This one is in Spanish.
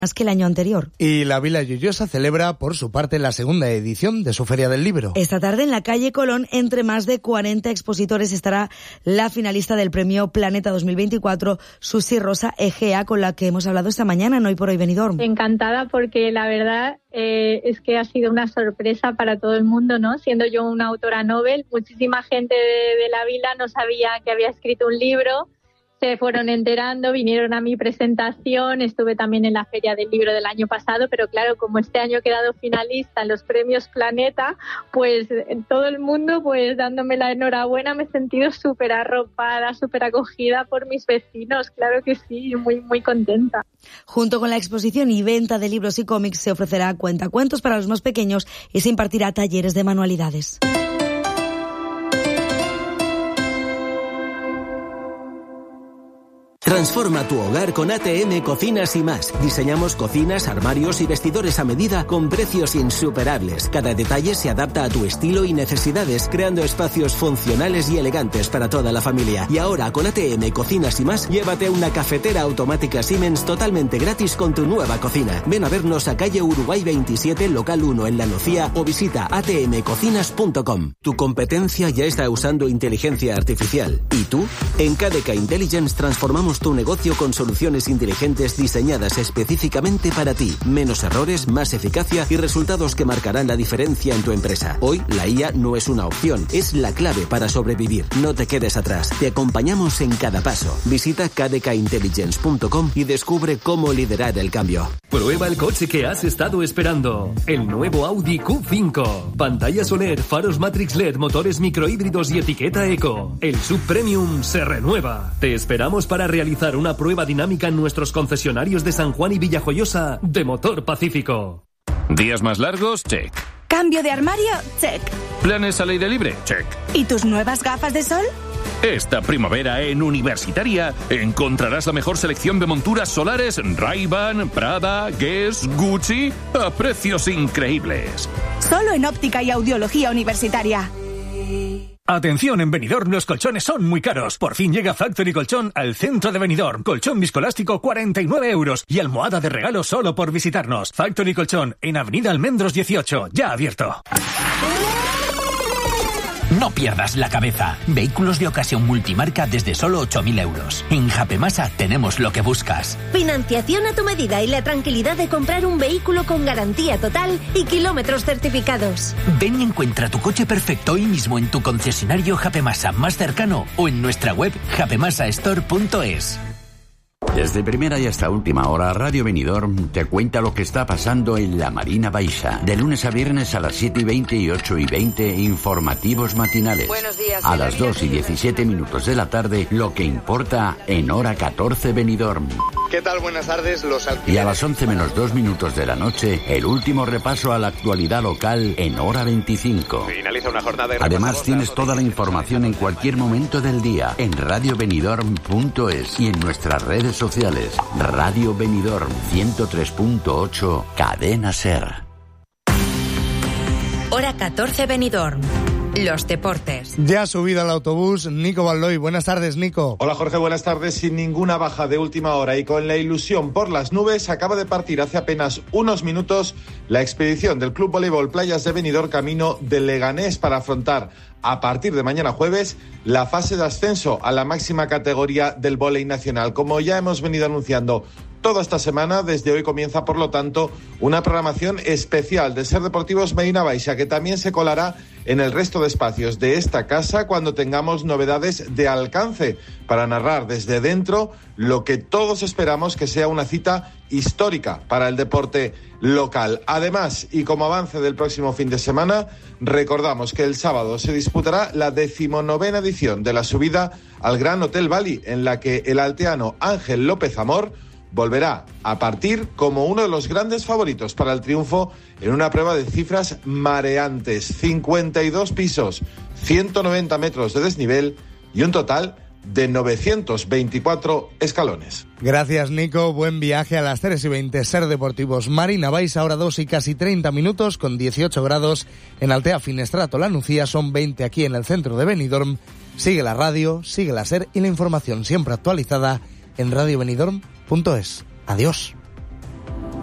más que el año anterior. Y la Vila Lloyosa celebra, por su parte, la segunda edición de su Feria del Libro. Esta tarde en la calle Colón, entre más de 40 expositores, estará la finalista del premio Planeta 2024, Susi Rosa Egea, con la que hemos hablado esta mañana en Hoy por Hoy Benidorm. Encantada, porque la verdad es que ha sido una sorpresa para todo el mundo, ¿no? Siendo yo una autora novel, muchísima gente de la Vila no sabía que había escrito un libro. Se fueron enterando, vinieron a mi presentación, estuve también en la Feria del Libro del año pasado, pero claro, como este año he quedado finalista en los premios Planeta, pues todo el mundo pues dándome la enhorabuena, me he sentido súper arropada, súper acogida por mis vecinos, claro que sí, muy, muy contenta. Junto con la exposición y venta de libros y cómics se ofrecerá cuentacuentos para los más pequeños y se impartirá talleres de manualidades. Transforma tu hogar con ATM Cocinas y Más. Diseñamos cocinas, armarios y vestidores a medida con precios insuperables. Cada detalle se adapta a tu estilo y necesidades, creando espacios funcionales y elegantes para toda la familia. Y ahora con ATM Cocinas y Más, llévate una cafetera automática Siemens totalmente gratis con tu nueva cocina. Ven a vernos a calle Uruguay 27, local 1 en La Nucía, o visita atmcocinas.com. Tu competencia ya está usando inteligencia artificial. ¿Y tú? En KDK Intelligence transformamos tu negocio con soluciones inteligentes diseñadas específicamente para ti. Menos errores, más eficacia y resultados que marcarán la diferencia en tu empresa. Hoy, la IA no es una opción, es la clave para sobrevivir. No te quedes atrás. Te acompañamos en cada paso. Visita kdkintelligence.com y descubre cómo liderar el cambio. Prueba el coche que has estado esperando. El nuevo Audi Q5. Pantallas OLED, faros Matrix LED, motores microhíbridos y etiqueta Eco. El Sub Premium se renueva. Te esperamos para realizar una prueba dinámica en nuestros concesionarios de San Juan y Villajoyosa de Motor Pacífico. ¿Días más largos? Check. ¿Cambio de armario? Check. ¿Planes al aire libre? Check. ¿Y tus nuevas gafas de sol? Esta primavera en Universitaria encontrarás la mejor selección de monturas solares Ray-Ban, Prada, Guess, Gucci a precios increíbles. Solo en Óptica y Audiología Universitaria. Atención, en Benidorm los colchones son muy caros. Por fin llega Factory Colchón al centro de Benidorm. Colchón viscoelástico 49 euros y almohada de regalo solo por visitarnos. Factory Colchón en Avenida Almendros 18, ya abierto. No pierdas la cabeza. Vehículos de ocasión multimarca desde solo 8.000 euros. En Japemasa tenemos lo que buscas. Financiación a tu medida y la tranquilidad de comprar un vehículo con garantía total y kilómetros certificados. Ven y encuentra tu coche perfecto hoy mismo en tu concesionario Japemasa más cercano o en nuestra web japemasastore.es. Desde primera y hasta última hora, Radio Benidorm te cuenta lo que está pasando en la Marina Baixa. De lunes a viernes a las 7:20 y 8:20, informativos matinales. Buenos días. A las 2:17 de la tarde, lo que importa en hora 14 Benidorm. ¿Qué tal? Buenas tardes. Y a las 11:02 de la noche, el último repaso a la actualidad local en hora 25. Finaliza una jornada de Además, tienes toda la información en cualquier momento del día en radiobenidorm.es y en nuestras redes sociales. Radio Benidorm 103.8, Cadena Ser. Hora 14 Benidorm. Los deportes. Ya ha subido al autobús Nico Baldoy. Buenas tardes, Nico. Hola, Jorge, buenas tardes. Sin ninguna baja de última hora y con la ilusión por las nubes, acaba de partir hace apenas unos minutos la expedición del Club Voleibol Playas de Benidorm camino de Leganés para afrontar a partir de mañana jueves la fase de ascenso a la máxima categoría del vóley nacional. Como ya hemos venido anunciando toda esta semana, desde hoy comienza, por lo tanto, una programación especial de Ser Deportivos Medina Baixa, que también se colará en el resto de espacios de esta casa cuando tengamos novedades de alcance para narrar desde dentro lo que todos esperamos que sea una cita histórica para el deporte local. Además, y como avance del próximo fin de semana, recordamos que el sábado se disputará la 19ª edición de la subida al Gran Hotel Bali, en la que el alteano Ángel López Amor volverá a partir como uno de los grandes favoritos para el triunfo en una prueba de cifras mareantes: 52 pisos, 190 metros de desnivel y un total de 924 escalones. Gracias, Nico. Buen viaje. A las 3:20, Ser Deportivos Marina Baixa, ahora 2 y casi 30 minutos, con 18 grados en Altea Finestrato La Nucía, son 20 aquí en el centro de Benidorm. Sigue la radio, sigue la Ser y la información siempre actualizada en radiobenidorm.es. Adiós.